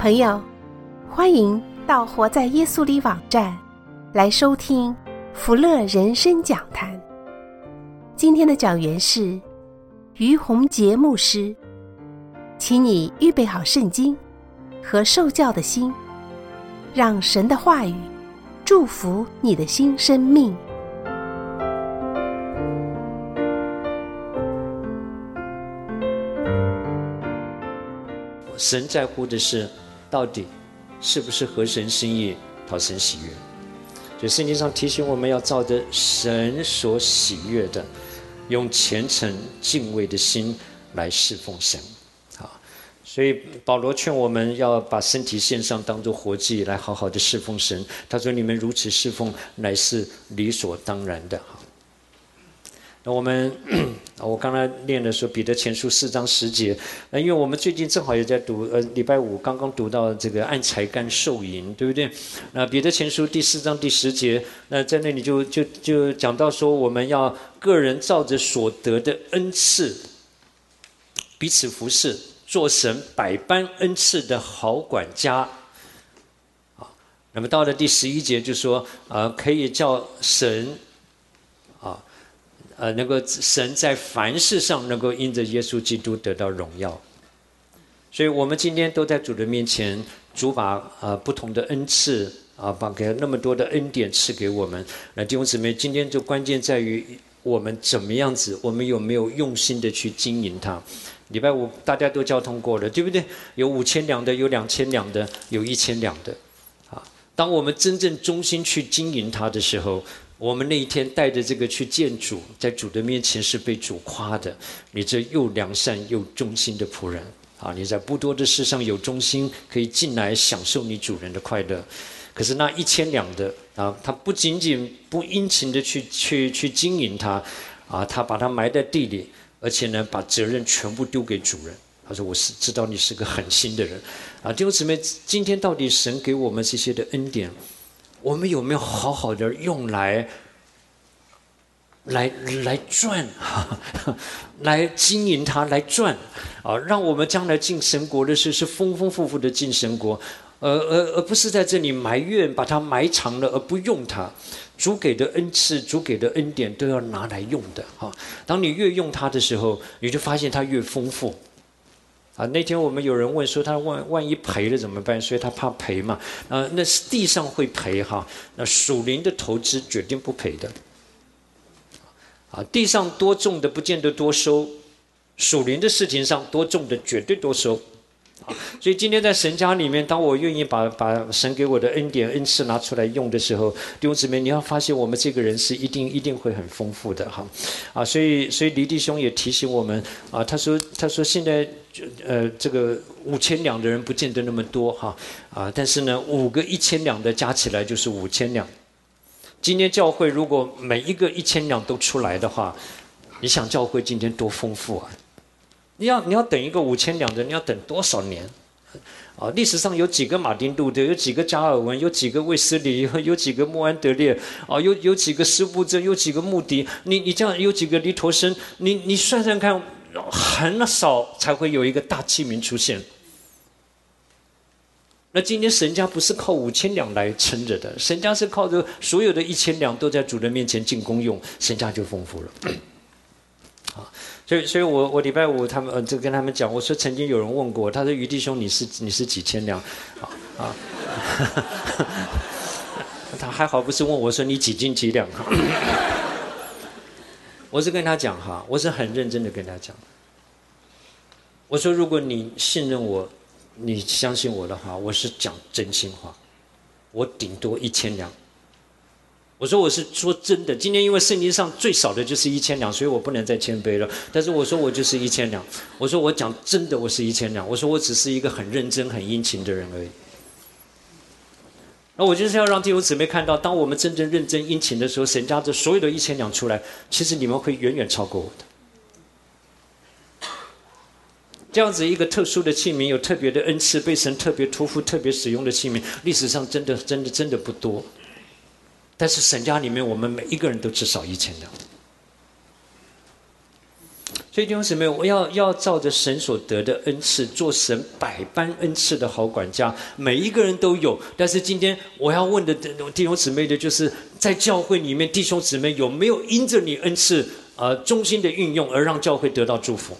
朋友，欢迎到活在耶稣里网站来收听福乐人生讲坛。今天的讲员是于洪杰牧师，请你预备好圣经和受教的心，让神的话语祝福你的新生命。 神在乎的是到底是不是合神心意，讨神喜悦。所以圣经上提醒我们要照着神所喜悦的，用虔诚敬畏的心来侍奉神。所以保罗劝我们要把身体献上，当作活祭，来好好的侍奉神。他说：“你们如此侍奉，乃是理所当然的。”那我刚才念的说彼得前书4章10节，因为我们最近正好也在读，礼拜五刚刚读到这个按才干受淫，对不对？那彼得前书第4章第10节，那在那里就讲到说，我们要个人照着所得的恩赐，彼此服侍，做神百般恩赐的好管家。那么到了第11节就说，可以叫神能够神在凡事上能够因着耶稣基督得到荣耀。所以我们今天都在主的面前，主把不同的恩赐把给那么多的恩典赐给我们。那弟兄姊妹，今天就关键在于我们怎么样子，我们有没有用心的去经营它。礼拜五大家都交通过了，对不对？有5000两的，有2000两的，有1000两的。当我们真正忠心去经营它的时候，我们那一天带着这个去见主，在主的面前是被主夸的，你这又良善又忠心的仆人你在不多的事上有忠心，可以进来享受你主人的快乐。可是那1000两的他不仅仅不殷勤的去经营它他把它埋在地里，而且呢把责任全部丢给主人。他说：“我是知道你是个狠心的人弟兄姊妹，今天到底神给我们这些的恩典，我们有没有好好的用来赚来经营它，来赚让我们将来进神国的事是丰丰富富的进神国，而不是在这里埋怨，把它埋藏了而不用它。主给的恩赐，主给的恩典都要拿来用的当你越用它的时候，你就发现它越丰富。那天我们有人问说，他万一赔了怎么办？所以他怕赔嘛。那是地上会赔那属灵的投资决定不赔的。地上多种的不见得多收，属灵的事情上多种的绝对多收。所以今天在神家里面，当我愿意把神给我的恩典恩赐拿出来用的时候，弟兄姊妹，你要发现我们这个人是一定会很丰富的所以黎弟兄也提醒我们他说现在这个5000两的人不见得那么多但是呢5个1000两的加起来就是5000两。今天教会如果每一个1000两都出来的话，你想教会今天多丰富你要等一个5000两的，你要等多少年历史上有几个马丁路德，有几个加尔文，有几个卫斯理，有几个穆安德烈有几个施布真，有几个穆迪，你这样有几个黎陀生，你算算看，很少才会有一个大器皿出现。那今天神家不是靠5000两来撑着的，神家是靠着所有的1000两都在主的面前进功用，神家就丰富了所以我礼拜五他们就跟他们讲，我说曾经有人问过，他说于弟兄你是几千两他还好不是问我说你几斤几两我是跟他讲我是很认真的跟他讲，我说如果你信任我，你相信我的话，我是讲真心话，我顶多1000两。我说我是说真的，今天因为圣经上最少的就是1000两，所以我不能再谦卑了。但是我说我就是1000两，我说我讲真的，我是1000两。我说我只是一个很认真、很殷勤的人而已。那我就是要让弟兄姊妹看到，当我们真正认真殷勤的时候，神家这所有的1000两出来，其实你们会远远超过我的。这样子一个特殊的器皿，有特别的恩赐，被神特别托付、特别使用的器皿，历史上真的不多。但是神家里面，我们每一个人都至少1000两。 所以弟兄姊妹，我要照着神所得的恩赐，做神百般恩赐的好管家。每一个人都有，但是今天我要问的弟兄姊妹的就是，在教会里面，弟兄姊妹有没有因着你恩赐忠心的运用，而让教会得到祝福？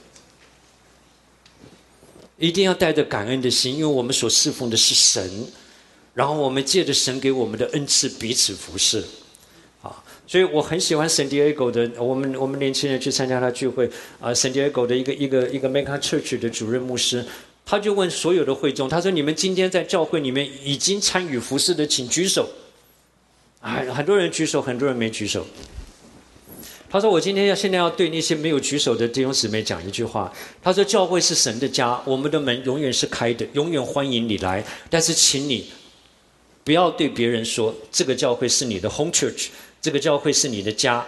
一定要带着感恩的心，因为我们所侍奉的是神，然后我们借着神给我们的恩赐彼此服侍。所以我很喜欢San Diego的，我们年轻人去参加他聚会San Diego的一个 Mega Church 的主任牧师，他就问所有的会众，他说：“你们今天在教会里面已经参与服事的，请举手。”很多人举手，很多人没举手。他说：“我现在要对那些没有举手的弟兄姊妹讲一句话。他说：教会是神的家，我们的门永远是开的，永远欢迎你来。但是请你不要对别人说这个教会是你的 home church。”这个教会是你的家，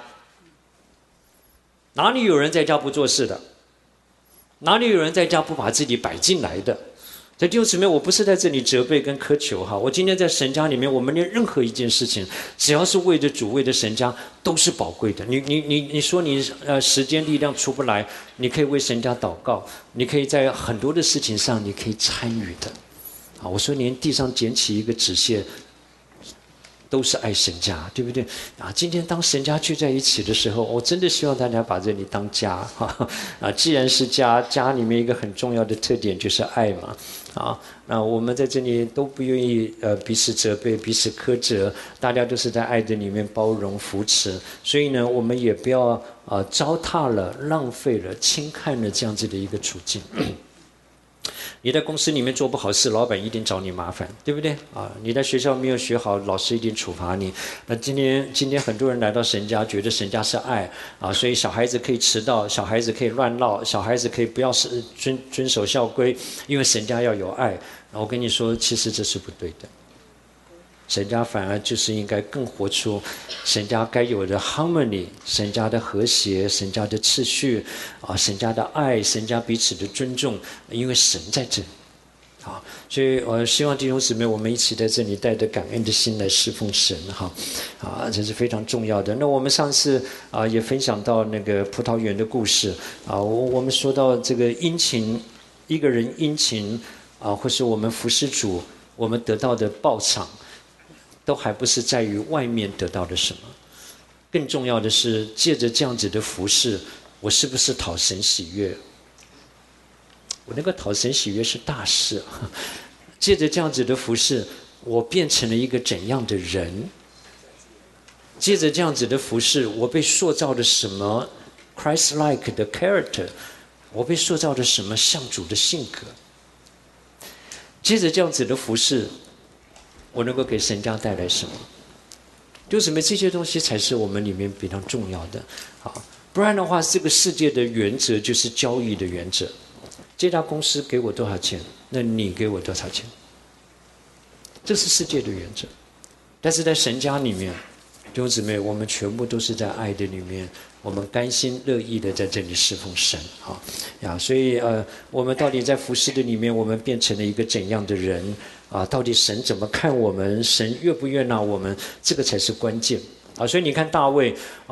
哪里有人在家不做事的？哪里有人在家不把自己摆进来的？在弟兄姊妹，我不是在这里责备跟苛求哈，我今天在神家里面，我们连任何一件事情，只要是为着主、为着神家，都是宝贵的。你说你时间力量出不来，你可以为神家祷告，你可以在很多的事情上，你可以参与的。啊，我说连地上捡起一个纸屑，都是爱神家，对不对啊？今天当神家聚在一起的时候，我真的希望大家把这里当家啊！既然是家，家里面一个很重要的特点就是爱嘛啊！那我们在这里都不愿意彼此责备、彼此苛责，大家都是在爱的里面包容、扶持。所以呢，我们也不要糟蹋了、浪费了、轻看了这样子的一个处境。你在公司里面做不好事，老板一定找你麻烦，对不对啊？你在学校没有学好，老师一定处罚你。那今天很多人来到神家，觉得神家是爱啊，所以小孩子可以迟到，小孩子可以乱闹，小孩子可以不要遵守校规，因为神家要有爱。我跟你说，其实这是不对的。神家反而就是应该更活出神家该有的 harmony， 神家的和谐，神家的秩序啊，神家的爱，神家彼此的尊重，因为神在这里啊，所以我希望弟兄姊妹，我们一起在这里带着感恩的心来侍奉神哈啊，这是非常重要的。那我们上次也分享到那个葡萄园的故事啊，我们说到这个殷勤，一个人殷勤或是我们服侍主，我们得到的报偿。都还不是在于外面得到的什么，更重要的是借着这样子的服事，我是不是讨神喜悦？我那个讨神喜悦是大事。借着这样子的服事，我变成了一个怎样的人？借着这样子的服事，我被塑造的什么 Christ-like 的 character？ 我被塑造的什么像主的性格？借着这样子的服事，我能够给神家带来什么？就什么这些东西才是我们里面非常重要的啊！不然的话，这个世界的原则就是交易的原则。这家公司给我多少钱，那你给我多少钱，这是世界的原则。但是在神家里面，弟兄姊妹，我们全部都是在爱的里面，我们甘心乐意的在这里侍奉神啊！所以我们到底在服事的里面，我们变成了一个怎样的人？到底神怎么看我们？神悦不悦纳我们？这个才是关键啊！所以你看大卫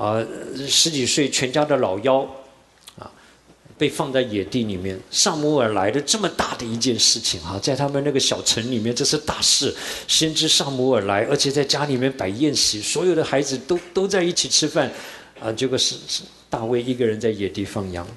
10几岁，全家的老幺被放在野地里面，撒母耳来的这么大的一件事情在他们那个小城里面，这是大事。先知撒母耳来，而且在家里面摆宴席，所有的孩子都在一起吃饭结果是大卫一个人在野地放羊。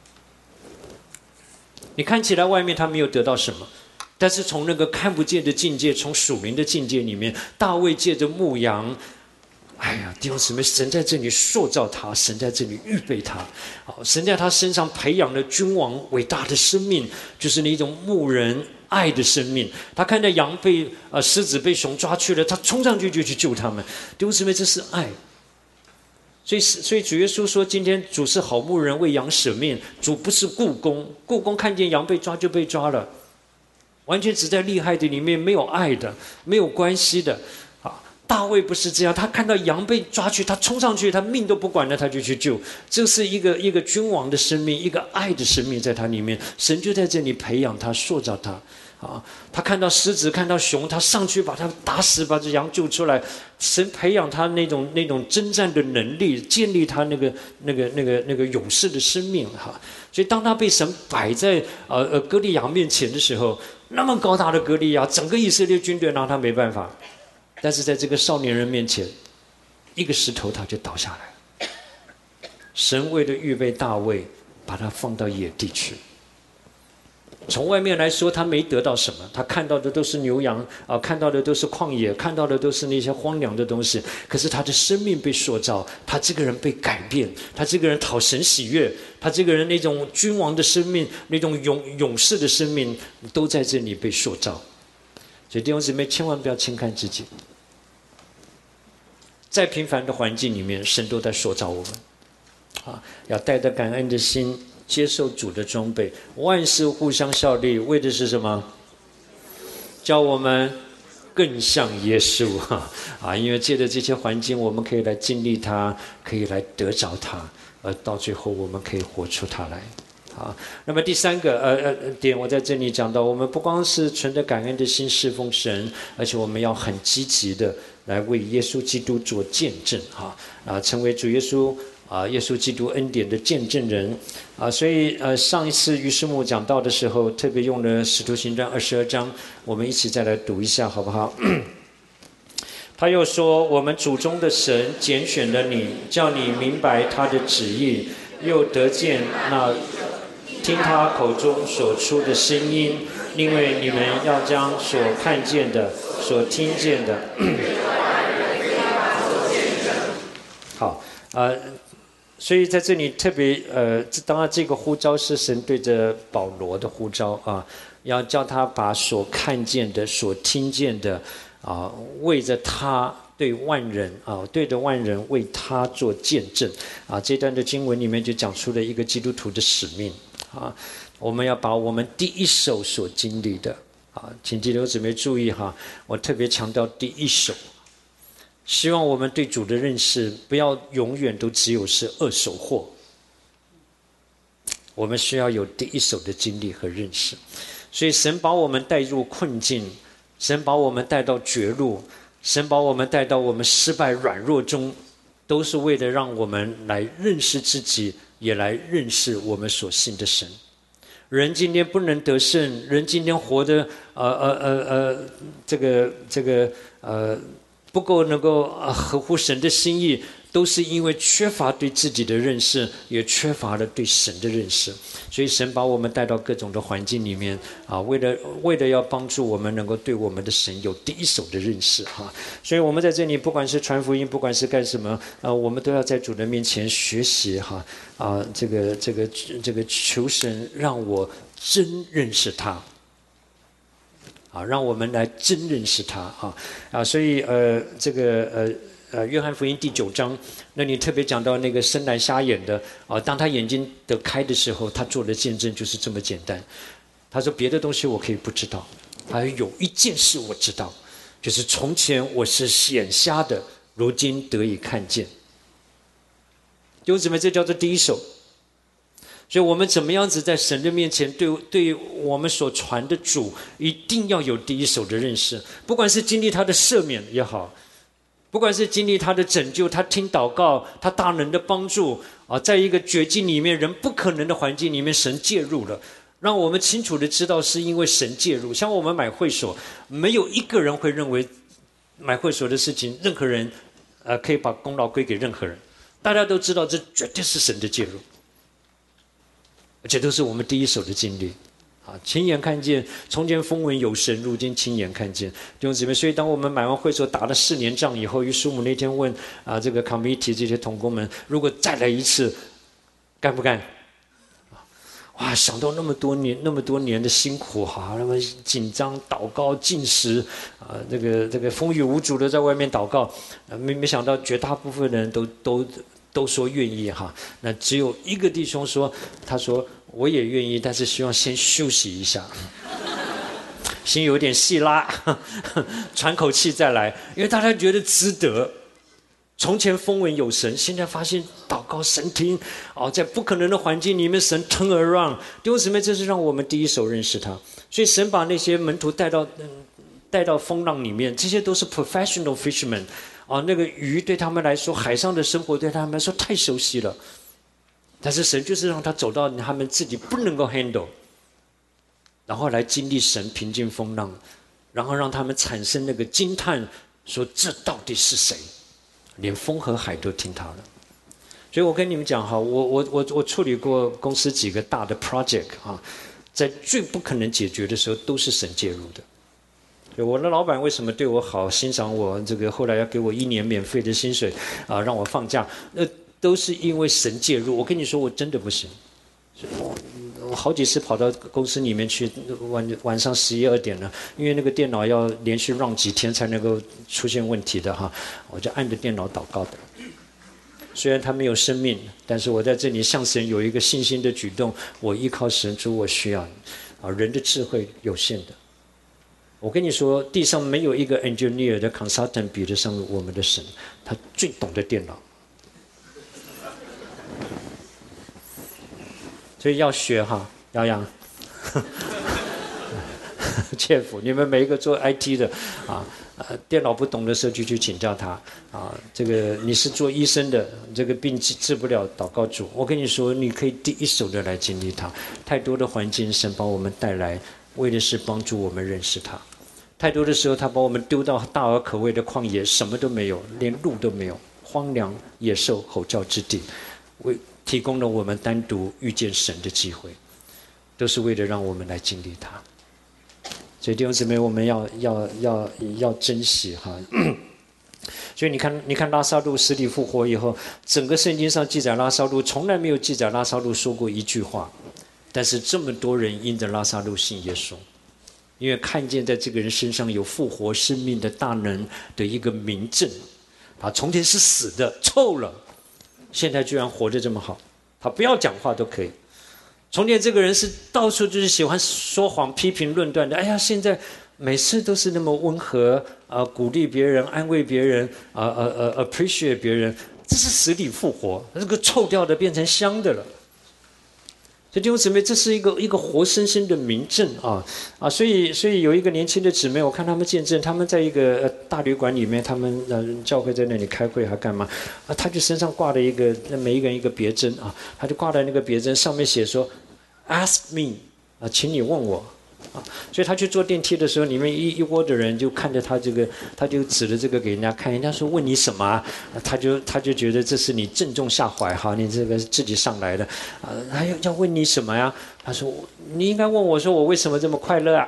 你看起来外面他没有得到什么。但是从那个看不见的境界，从属灵的境界里面，大卫借着牧羊，哎呀，弟兄姊妹，神在这里塑造他，神在这里预备他，神在他身上培养了君王伟大的生命，就是那种牧人爱的生命。他看到羊被狮子被熊抓去了，他冲上去就去救他们。弟兄姊妹，这是爱。所以主耶稣说，今天主是好牧人，为羊舍命。主不是雇工，雇工看见羊被抓就被抓了。完全只在厉害的里面，没有爱的，没有关系的大卫不是这样，他看到羊被抓去，他冲上去，他命都不管了，他就去救。这是一个君王的生命，一个爱的生命在他里面。神就在这里培养他，塑造他。他看到狮子，看到熊，他上去把他打死，把这羊救出来。神培养他那种征战的能力，建立他那个勇士的生命哈。所以当他被神摆在歌利亚面前的时候，那么高大的歌利亚，整个以色列军队拿他没办法。但是在这个少年人面前，一个石头他就倒下来。神为了预备大卫，把他放到野地去。从外面来说，他没得到什么，他看到的都是牛羊看到的都是旷野，看到的都是那些荒凉的东西。可是他的生命被塑造，他这个人被改变，他这个人讨神喜悦，他这个人那种君王的生命，那种勇士的生命，都在这里被塑造。所以弟兄姊妹，千万不要轻看自己。再平凡的环境里面，神都在塑造我们要带着感恩的心，接受主的装备，万事互相效力，为的是什么？叫我们更像耶稣因为借着这些环境，我们可以来经历他，可以来得着他，而到最后我们可以活出他来。那么第三个点，我在这里讲到，我们不光是存着感恩的心侍奉神，而且我们要很积极的来为耶稣基督做见证成为主耶稣耶稣基督恩典的见证人所以上一次于师母讲到的时候，特别用了使徒行传22章，我们一起再来读一下好不好？他又说，我们祖宗的神拣选了你，叫你明白他的旨意，又得见那听他口中所出的声音，因为你们要将所看见的、所听见的好所以在这里特别当然这个呼召是神对着保罗的呼召要叫他把所看见的、所听见的为着他对万人对着万人为他做见证这段的经文里面就讲出了一个基督徒的使命我们要把我们第一手所经历的请弟兄姊妹注意我特别强调第一手，希望我们对主的认识不要永远都只有是二手货，我们需要有第一手的经历和认识。所以神把我们带入困境，神把我们带到绝路，神把我们带到我们失败软弱中，都是为了让我们来认识自己，也来认识我们所信的神。人今天不能得胜，人今天活得不够能够合乎神的心意，都是因为缺乏对自己的认识，也缺乏了对神的认识。所以神把我们带到各种的环境里面为了要帮助我们能够对我们的神有第一手的认识所以我们在这里不管是传福音，不管是干什么我们都要在主的面前学习这个求神让我真认识他让我们来真认识他所以约翰福音第9章，那你特别讲到那个生来瞎眼的当他眼睛得开的时候，他做的见证就是这么简单。他说别的东西我可以不知道，还有一件事我知道，就是从前我是眼瞎的，如今得以看见。弟兄姊妹，这叫做第一手。所以我们怎么样子在神的面前对我们所传的主一定要有第一手的认识，不管是经历他的赦免也好，不管是经历他的拯救，他听祷告，他大能的帮助在一个绝境里面，人不可能的环境里面，神介入了，让我们清楚的知道是因为神介入。像我们买会所，没有一个人会认为买会所的事情任何人可以把功劳归给任何人，大家都知道这绝对是神的介入，而且都是我们第一手的经历亲眼看见，从前风闻有神，如今亲眼看见。弟兄姊妹，所以当我们买完会所打了4年仗以后，于师母那天问这个 committee 这些同工们，如果再来一次，干不干？哇，想到那么多年的辛苦那么紧张祷告禁食这个风雨无阻的在外面祷告没想到绝大部分人都说愿意那只有一个弟兄说，他说我也愿意，但是希望先休息一下心有点细拉，喘口气再来，因为大家觉得值得。从前风闻有神，现在发现祷告神听，在不可能的环境里面，神 turn around。弟兄姊妹，这是让我们第一手认识他。所以神把那些门徒带到风浪里面，这些都是 professional fishermen。那个鱼对他们来说，海上的生活对他们来说太熟悉了。但是神就是让他走到他们自己不能够 handle， 然后来经历神平静风浪，然后让他们产生那个惊叹，说这到底是谁？连风和海都听他了。所以我跟你们讲哈，我处理过公司几个大的 project 在最不可能解决的时候，都是神介入的。我的老板为什么对我好，欣赏我，这个后来要给我1年免费的薪水让我放假，都是因为神介入。我跟你说，我真的不行。我好几次跑到公司里面去，晚上11、12点了，因为那个电脑要连续 run 几天才能够出现问题的我就按着电脑祷告的。虽然他没有生命，但是我在这里向神有一个信心的举动，我依靠神，主我需要你人的智慧有限的。我跟你说，地上没有一个 engineer 的 consultant 比得上我们的神，他最懂得电脑。所以要学洋洋切服，你们每一个做 IT 的电脑不懂的时候就去请教他这个你是做医生的，这个病治不了，祷告主。我跟你说，你可以第一手的来经历他。太多的环境，神把我们带来，为的是帮助我们认识他。太多的时候，他把我们丢到大而可畏的旷野，什么都没有，连路都没有，荒凉野兽吼叫之地，提供了我们单独遇见神的机会，都是为了让我们来经历他。所以弟兄姊妹，我们要珍惜所以你看拉撒路死里复活以后，整个圣经上记载拉撒路，从来没有记载拉撒路说过一句话，但是这么多人因着拉撒路信耶稣，因为看见在这个人身上有复活生命的大能的一个明证。他从前是死的臭了，现在居然活得这么好，他不要讲话都可以。从前这个人是到处就是喜欢说谎、批评、论断的，哎呀，现在每次都是那么温和鼓励别人、安慰别人appreciate 别人，这是死里复活，这个臭掉的变成香的了。所以弟兄姊妹，这是一个活生生的明证所以有一个年轻的姊妹，我看他们见证，他们在一个大旅馆里面，他们教会在那里开会还干嘛他就身上挂了一个每一个人一个别针他就挂在那个别针上面写说 Ask me 请你问我所以他去坐电梯的时候，里面一窝的人就看着他这个，他就指着这个给人家看，人家说问你什么他就觉得这是你正中下怀你这个自己上来的他要问你什么呀？他说你应该问我说我为什么这么快乐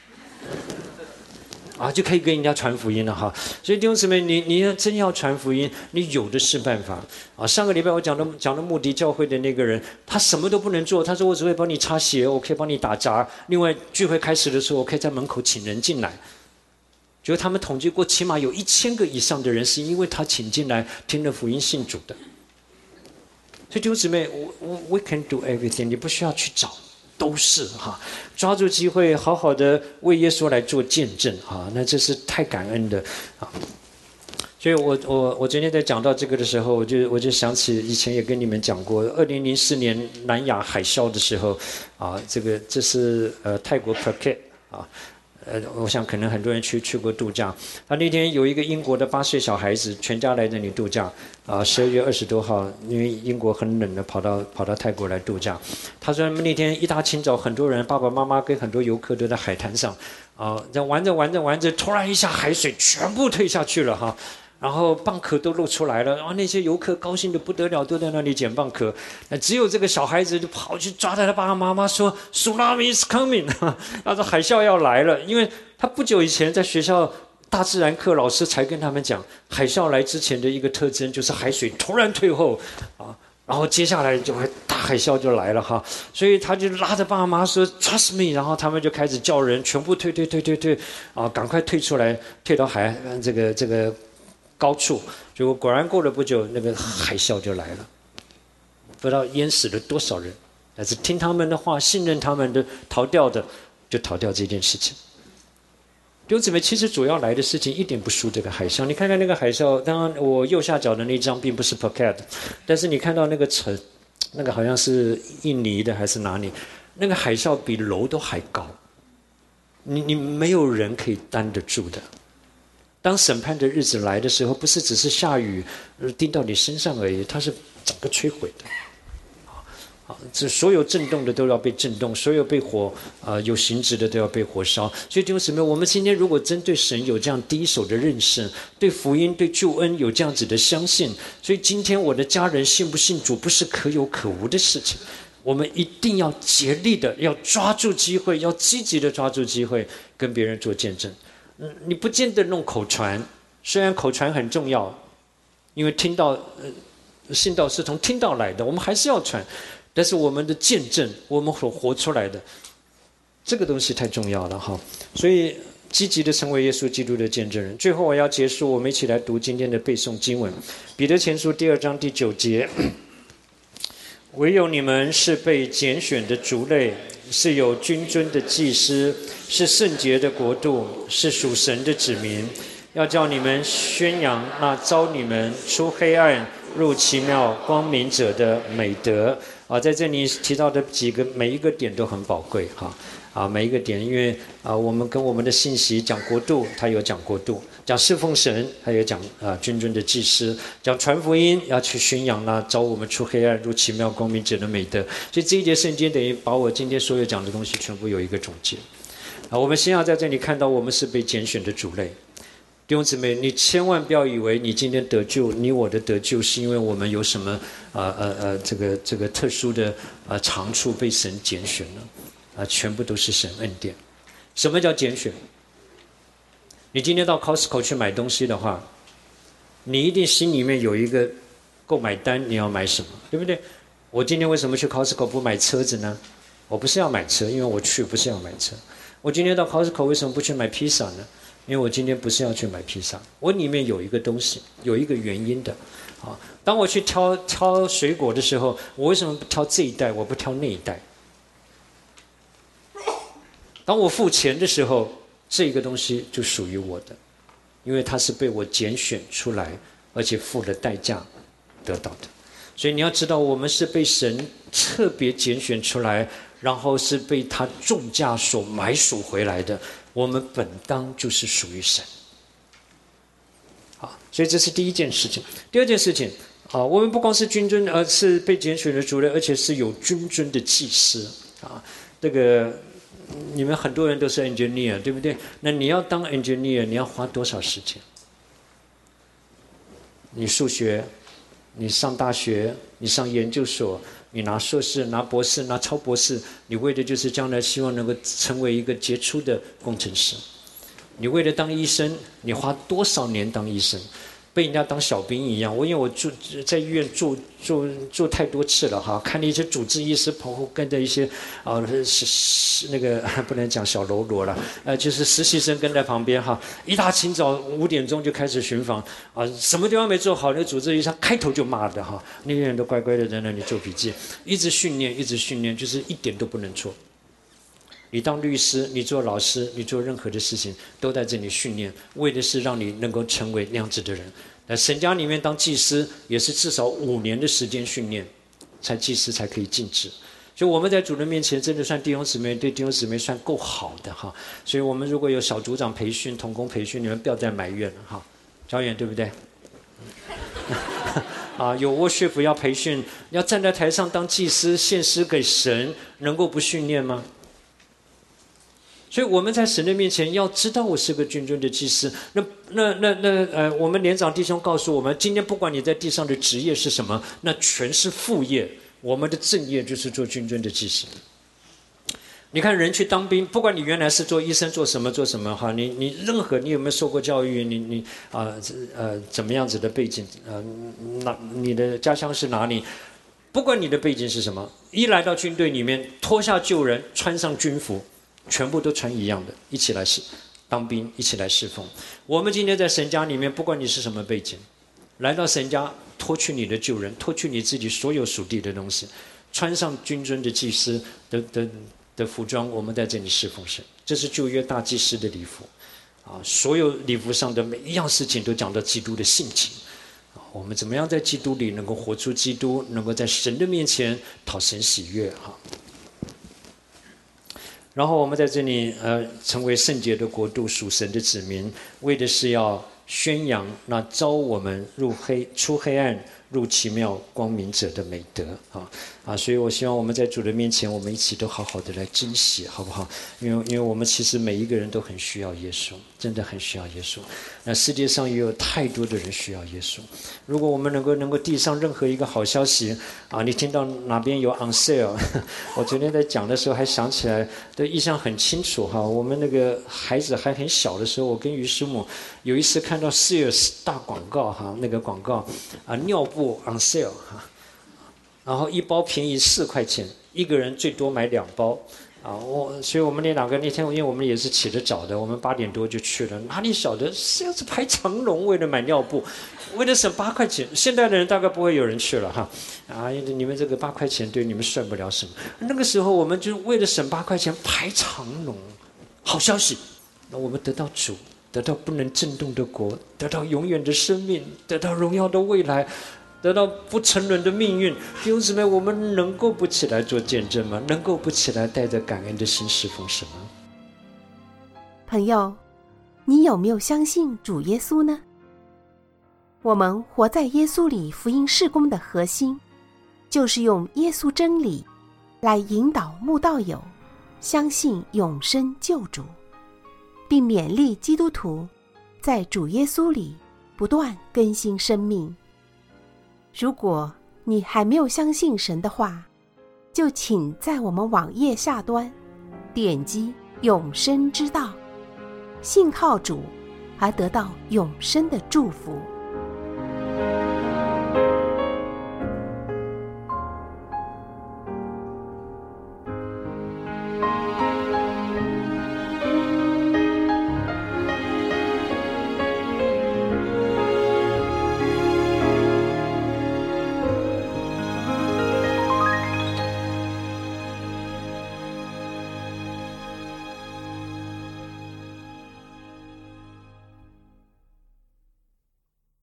就可以跟人家传福音了所以弟兄姊妹，你真要传福音，你有的是办法上个礼拜我讲的穆迪教会的那个人，他什么都不能做，他说我只会帮你擦鞋，我可以帮你打杂，另外聚会开始的时候我可以在门口请人进来。觉得他们统计过，起码有1000个以上的人是因为他请进来听了福音信主的。所以弟兄姊妹，we can do everything， 你不需要去找，都是抓住机会，好好的为耶稣来做见证那这是太感恩的所以我今天在讲到这个的时候，我就想起以前也跟你们讲过，2004年南亚海啸的时候这是泰国 Phuket我想可能很多人去过度假。那天有一个英国的8岁小孩子，全家来这里度假12月20多号，因为英国很冷的，跑到泰国来度假。他说那天一大清早，很多人爸爸妈妈跟很多游客都在海滩上在玩着，突然一下海水全部退下去了然后蚌壳都露出来了，然后那些游客高兴得不得了，都在那里捡蚌壳。只有这个小孩子就跑去抓他的爸爸妈妈说 Tsunami is coming 他说海啸要来了。因为他不久以前在学校大自然课，老师才跟他们讲，海啸来之前的一个特征就是海水突然退后然后接下来就会大海啸就来了所以他就拉着爸妈说 Trust me， 然后他们就开始叫人全部退赶快退出来，退到这个高处。结果果然过了不久，那个海啸就来了，不知道淹死了多少人。但是听他们的话，信任他们的，逃掉的就逃掉这件事情。 弟兄姊妹，其实主要来的事情一点不输这个海啸。你看看那个海啸，当然我右下角的那张并不是 Phuket， 但是你看到那个那个好像是印尼的还是哪里，那个海啸比楼都还高，你没有人可以担得住的。当审判的日子来的时候，不是只是下雨滴到你身上而已，它是整个摧毁的。这所有震动的都要被震动，所有被火有形质的都要被火烧。所以弟兄姊妹，我们今天如果针对神有这样第一手的认识，对福音对救恩有这样子的相信，所以今天我的家人信不信主不是可有可无的事情，我们一定要竭力的要抓住机会，要积极的抓住机会跟别人做见证。你不见得弄口传，虽然口传很重要，因为听到信道是从听到来的，我们还是要传。但是我们的见证，我们所活出来的这个东西太重要了哈，所以积极的成为耶稣基督的见证人。最后我要结束，我们一起来读今天的背诵经文，彼得前书2章9节。唯有你们是被拣选的族类，是有君尊的祭司，是圣洁的国度，是属神的子民，要叫你们宣扬那召你们出黑暗入奇妙光明者的美德。在这里提到的几个每一个点都很宝贵哈。每一个点，因为我们跟我们的信息讲国度，他有讲国度；讲侍奉神，他有讲君尊的祭司；讲传福音，要去宣扬那召我们出黑暗入奇妙光明者的美德。所以这一节圣经等于把我今天所有讲的东西全部有一个总结。我们先要在这里看到，我们是被拣选的族类。弟兄姊妹，你千万不要以为你今天得救，你我的得救是因为我们有什么这个特殊的长处被神拣选了全部都是神恩典。什么叫拣选？你今天到 Costco 去买东西的话，你一定心里面有一个购买单，你要买什么，对不对？我今天为什么去 Costco 不买车子呢？我不是要买车，因为我去不是要买车。我今天到 Costco 为什么不去买披萨呢？因为我今天不是要去买披萨，我里面有一个东西，有一个原因的。当我去挑水果的时候，我为什么不挑这一袋，我不挑那一袋？当我付钱的时候，这个东西就属于我的，因为它是被我拣选出来，而且付了代价得到的。所以你要知道，我们是被神特别拣选出来，然后是被他重价所买赎回来的，我们本当就是属于神。所以这是第一件事情。第二件事情，我们不光是君尊，而是被拣选的族类，而且是有君尊的祭司。这个你们很多人都是 engineer， 对不对？那你要当 engineer， 你要花多少时间？你数学，你上大学，你上研究所，你拿硕士、拿博士、拿超博士，你为的就是将来希望能够成为一个杰出的工程师。你为了当医生，你花多少年当医生？被人家当小兵一样。因为我在医院住太多次了哈，看了一些主治医师跑后跟着一些那个不能讲小喽啰了，就是实习生跟在旁边哈，一大清早5点钟就开始巡访什么地方没做好，那个主治医生开头就骂的哈，那些人都乖乖的在那里做笔记，一直训练，就是一点都不能错。你当律师，你做老师，你做任何的事情都在这里训练，为的是让你能够成为那样子的人。那神家里面当祭司也是至少5年的时间训练，祭司才可以尽职。所以我们在主人面前真的算弟兄姊妹，对弟兄姊妹算够好的哈。所以我们如果有小组长培训、同工培训，你们不要再埋怨了哈。教员对不对？有worship要培训，要站在台上当祭司献诗给神，能够不训练吗？所以我们在神的面前要知道我是个君尊的祭司。我们连长弟兄告诉我们，今天不管你在地上的职业是什么，那全是副业，我们的正业就是做君尊的祭司。你看人去当兵，不管你原来是做医生做什么哈，你任何你有没有受过教育，你怎么样子的背景，你的家乡是哪里，不管你的背景是什么，一来到军队里面脱下旧人，穿上军服，全部都穿一样的，一起来当兵，一起来侍奉。我们今天在神家里面，不管你是什么背景，来到神家，脱去你的旧人，脱去你自己所有属地的东西，穿上君尊的祭司的服装，我们在这里侍奉神。这是旧约大祭司的礼服所有礼服上的每一样事情都讲到基督的性情。我们怎么样在基督里能够活出基督，能够在神的面前讨神喜悦然后我们在这里成为圣洁的国度，属神的子民，为的是要宣扬那召我们出黑暗入奇妙光明者的美德所以我希望我们在主的面前，我们一起都好好的来珍惜，好不好？因为我们其实每一个人都很需要耶稣，真的很需要耶稣。那世界上也有太多的人需要耶稣。如果我们能够递上任何一个好消息你听到哪边有 on sale， 我昨天在讲的时候还想起来，的印象很清楚我们那个孩子还很小的时候，我跟于师母有一次看到 Sears 大广告那个广告尿布 on sale 然后一包便宜4块钱，一个人最多买2包所以我们那2个那天，因为我们也是起得早的，我们8点多就去了，哪里晓得是要排长龙，为了买尿布，为了省8块钱。现在的人大概不会有人去了你们这个8块钱对你们算不了什么。那个时候我们就为了省8块钱排长龙。好消息，那我们得到主，得到不能震动的国，得到永远的生命，得到荣耀的未来，得到不沉沦的命运。弟兄姊妹，我们能够不起来做见证吗？能够不起来带着感恩的心侍奉神吗？ 朋友，你有没有相信主耶稣呢？我们活在耶稣里福音事工的核心，就是用耶稣真理来引导慕道友相信永生救主，并勉励基督徒在主耶稣里不断更新生命。如果你还没有相信神的话，就请在我们网页下端点击永生之道，信靠主而得到永生的祝福。